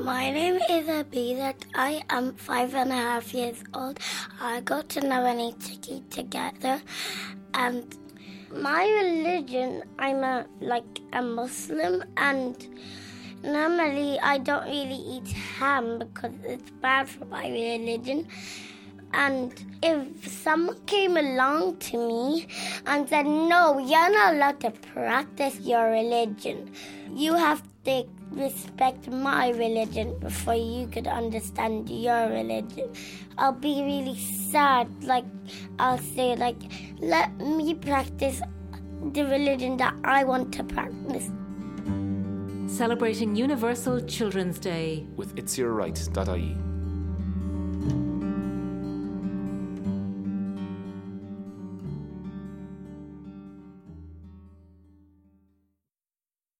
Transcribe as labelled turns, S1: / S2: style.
S1: My name is Abizat. I am 5.5 years old. I go to Navanitiki together, and my religion, I'm a Muslim, and normally I don't really eat ham because it's bad for my religion. And if someone came along to me and said, no, you're not allowed to practice your religion, you have to respect my religion before you could understand your religion, I'll be really sad. I'll say, let me practice the religion that I want to practice.
S2: Celebrating Universal Children's Day
S3: with itsyourright.ie.